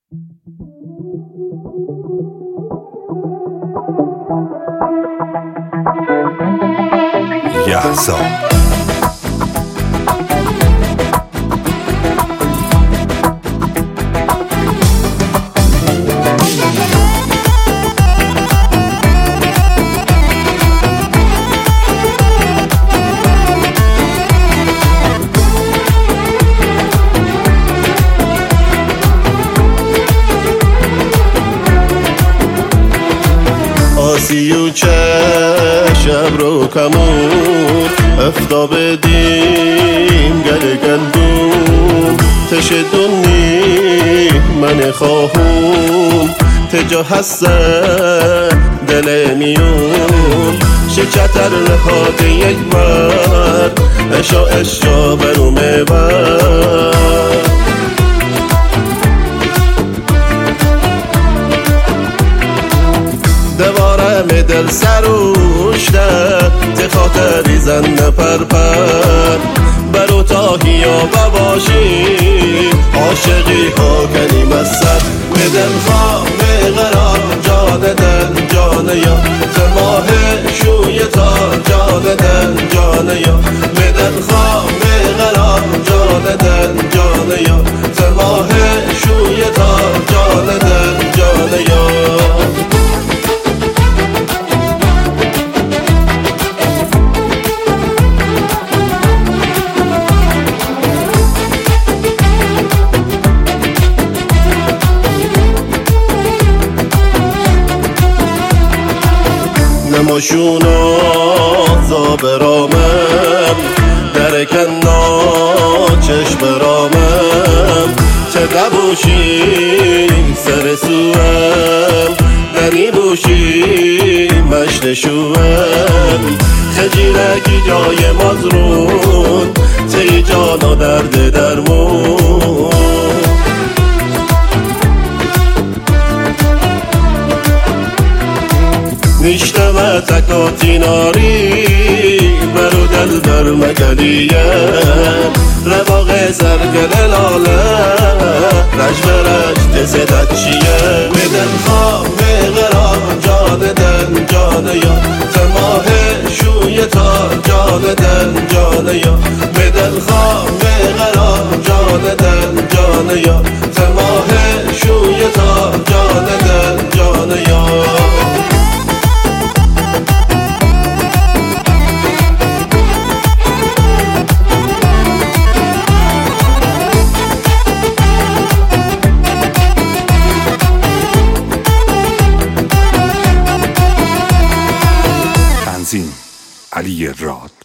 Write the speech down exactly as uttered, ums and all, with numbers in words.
یحزا آسی و چشم رو کمون افتاب دیم گل گندون تشدونی من خواهون تجا هست دل میون شکتر نهاد یک مرد اشا اشا برومه بر دوارم دل سروشته ته خاطری زن پرپر برو تاهی یا بباشی عاشقی ها کنیم از سر به دل خواه قرار جان دل جان یا ماه شوی تا جان دل جان یا به دل خواه قرار جان دل جان یا ماه شوی تا جان دل جان یا نماشونا زابرامم در کنا چشم برامم چه نبوشی سر سوام دنی بوشی مشت شوام خجیرکی جای مزرون تی جانا درد درمون نشتم تکاتی ناری برو دل در مگلیم رواق سرگل لاله رش برش تزدت چیه به دل خواه قرار جان دل جان یا تماه شوی تا جان دل جان یا به دل خواه قرار جان دل جان یا تماه شوی تا جان دل جان یا علی راد.